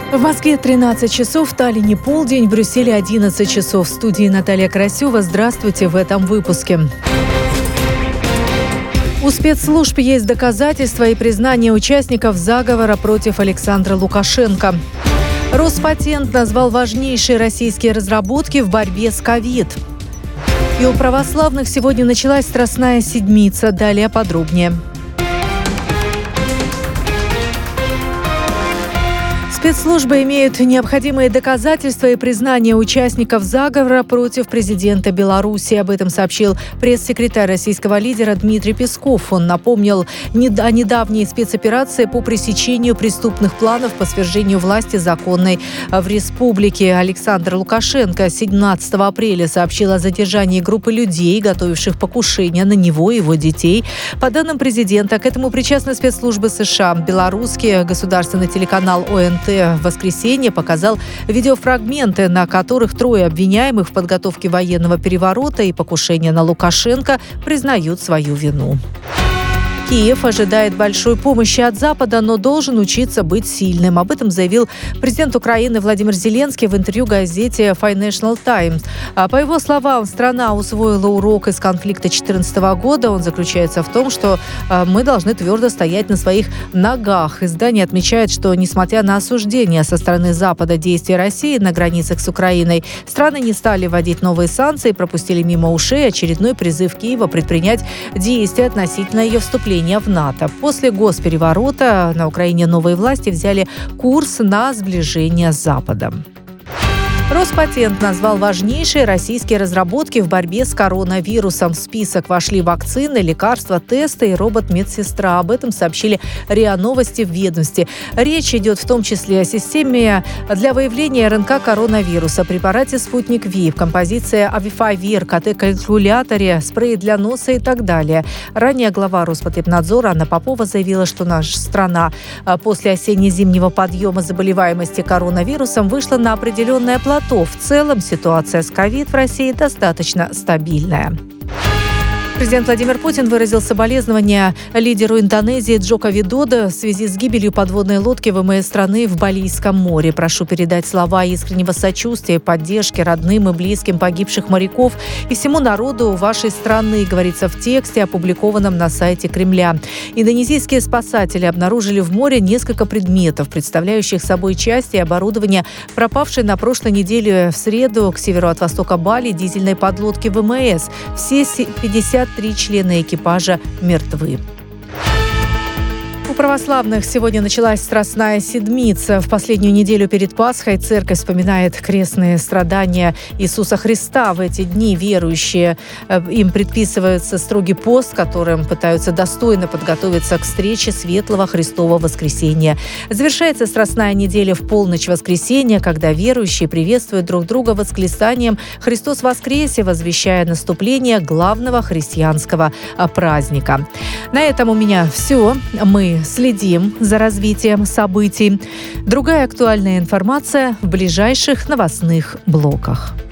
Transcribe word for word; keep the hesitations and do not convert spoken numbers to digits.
В Москве тринадцать часов, в Таллине полдень, в Брюсселе одиннадцать часов. В студии Наталья Красева. Здравствуйте в этом выпуске. У спецслужб есть доказательства и признание участников заговора против Александра Лукашенко. Роспатент назвал важнейшие российские разработки в борьбе с ковид. И у православных сегодня началась Страстная Седмица. Далее подробнее. Спецслужбы имеют необходимые доказательства и признание участников заговора против президента Беларуси. Об этом сообщил пресс-секретарь российского лидера Дмитрий Песков. Он напомнил о недавней спецоперации по пресечению преступных планов по свержению власти законной в республике. Александр Лукашенко семнадцатого апреля сообщил о задержании группы людей, готовивших покушение на него и его детей. По данным президента, к этому причастны спецслужбы США. Белорусский государственный телеканал О Н Т в воскресенье показал видеофрагменты, на которых трое обвиняемых в подготовке военного переворота и покушения на Лукашенко признают свою вину. Киев ожидает большой помощи от Запада, но должен учиться быть сильным. Об этом заявил президент Украины Владимир Зеленский в интервью газете Financial Times. А по его словам, страна усвоила урок из конфликта две тысячи четырнадцатого года. Он заключается в том, что мы должны твердо стоять на своих ногах. Издание отмечает, что, несмотря на осуждение со стороны Запада действий России на границах с Украиной, страны не стали вводить новые санкции и пропустили мимо ушей очередной призыв Киева предпринять действия относительно ее вступления в НАТО. После госпереворота на Украине новые власти взяли курс на сближение с Западом. Роспатент назвал важнейшие российские разработки в борьбе с коронавирусом. В список вошли вакцины, лекарства, тесты и робот-медсестра. Об этом сообщили РИА Новости в ведомстве. Речь идет в том числе о системе для выявления эр эн ка коронавируса, препарате «Спутник Ви», композиции «Авифавир», КТ-калькуляторе, спрее для носа и так далее. Ранее глава Роспотребнадзора Анна Попова заявила, что наша страна после осенне-зимнего подъема заболеваемости коронавирусом вышла на определенное плато. В целом ситуация с ковид в России достаточно стабильная. Президент Владимир Путин выразил соболезнования лидеру Индонезии Джоко Видодо в связи с гибелью подводной лодки вэ эм эс страны в Балийском море. Прошу передать слова искреннего сочувствия и поддержки родным и близким погибших моряков и всему народу вашей страны, говорится в тексте, опубликованном на сайте Кремля. Индонезийские спасатели обнаружили в море несколько предметов, представляющих собой части и оборудование пропавшей на прошлой неделе в среду к северу от востока Бали дизельной подлодки вэ эм эс. Все пятьдесят три члена экипажа мертвы. У православных сегодня началась Страстная Седмица. В последнюю неделю перед Пасхой церковь вспоминает крестные страдания Иисуса Христа. В эти дни верующие, им предписывается строгий пост, которым пытаются достойно подготовиться к встрече Светлого Христова воскресения. Завершается Страстная неделя в полночь воскресенья, когда верующие приветствуют друг друга восклицанием «Христос воскресе!», возвещая наступление главного христианского праздника. На этом у меня все. Мы следим за развитием событий. Другая актуальная информация в ближайших новостных блоках.